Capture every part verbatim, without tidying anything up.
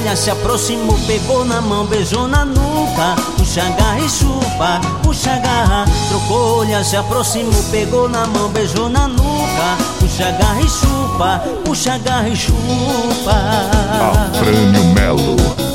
olha, se aproximou, pegou na mão, beijou na nuca. Puxa, agarra e chupa, puxa, agarra. Trocou olha, se aproximou, pegou na mão, beijou na nuca. Puxa, agarra e chupa, puxa, agarra e chupa. Afrânio Melo.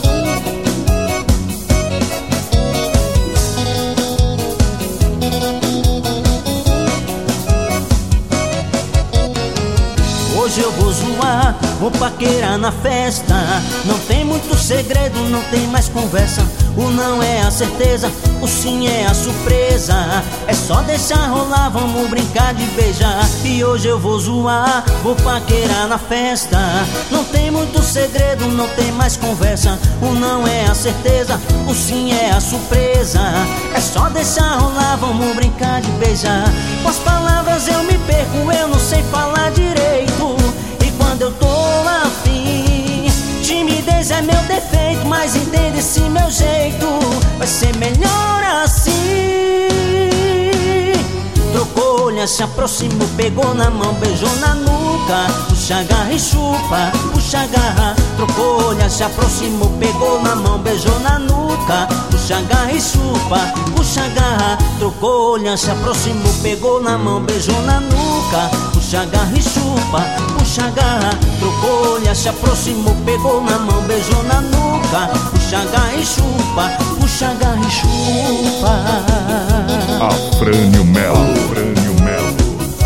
Hoje eu vou zoar, vou paquerar na festa. Não tem muito segredo, não tem mais conversa. O não é a certeza, o sim é a surpresa. É só deixar rolar, vamos brincar de beijar. E hoje eu vou zoar, vou paquerar na festa. Não tem muito segredo, não tem mais conversa. O não é a certeza, o sim é a surpresa. É só deixar rolar, vamos brincar de beijar. Com as palavras eu me perco, eu não sei falar direito. E quando eu tô afim, timidez é meu defeito, mas entende esse meu jeito, vai ser melhor assim. Trocou olha, se aproximou, pegou na mão, beijou na nuca. Puxa, agarra e chupa, puxa, agarra. Trocou olha, se aproximou, pegou na mão, beijou na nuca. Puxa, agarra e chupa, puxa, agarra. Trocou olha, se aproximou, pegou na mão, beijou na nuca. Puxa, agarra e chupa, puxa, agarra. Trocou olha, se aproximou, pegou na mão, beijou na nuca. Puxa, agarra e chupa, puxa, agarra e chupa. Afrânio Melo. Afrânio Melo.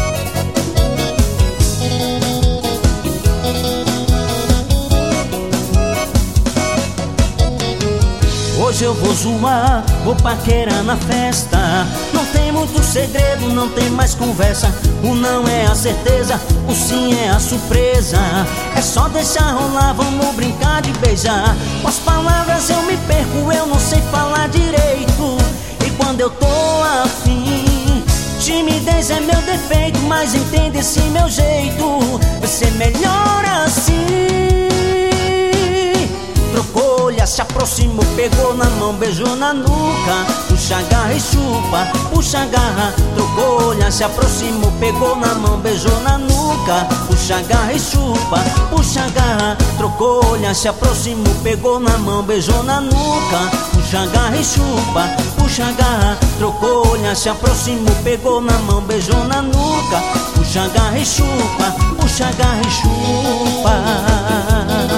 Hoje eu vou zoar, vou paquerar na festa. Não tem muito segredo, não tem mais conversa. O não é a certeza, o sim é a surpresa. É só deixar rolar, vamos brincar de beijar. Com as palavras eu me perco, eu não sei falar direito. E quando eu tô afim, timidez é meu defeito, mas entende esse meu jeito, vai ser melhor assim. Trocou olha, se aproximou, pegou na mão, beijou na nuca. Puxa, agarra e chupa, puxa, agarra. Trocou olha, se aproximou, pegou na mão, beijou na nuca. Puxa, agarra e chupa, puxa, agarra. Trocou olha, se aproximou, pegou na mão, beijou na nuca. Puxa, agarra e chupa, puxa, agarra. Trocou olha, se aproximou, pegou na mão, beijou na nuca. Puxa, agarra e chupa, puxa, agarra e chupa.